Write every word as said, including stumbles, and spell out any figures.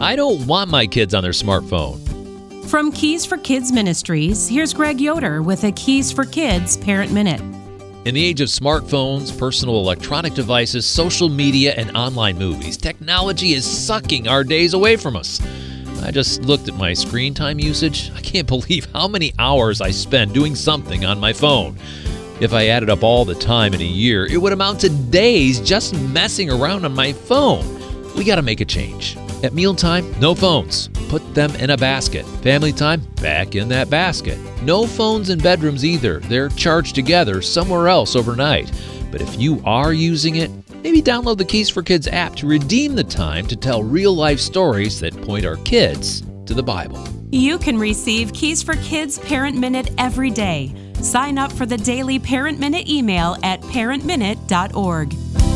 I don't want my kids on their smartphone. From Keys for Kids Ministries, here's Greg Yoder with a Keys for Kids Parent Minute. In the age of smartphones, personal electronic devices, social media, and online movies, technology is sucking our days away from us. I just looked at my screen time usage. I can't believe how many hours I spend doing something on my phone. If I added up all the time in a year, it would amount to days just messing around on my phone. We got to make a change. At mealtime, no phones. Put them in a basket. Family time, back in that basket. No phones in bedrooms either. They're charged together somewhere else overnight. But if you are using it, maybe download the Keys for Kids app to redeem the time to tell real-life stories that point our kids to the Bible. You can receive Keys for Kids Parent Minute every day. Sign up for the daily Parent Minute email at parent minute dot org.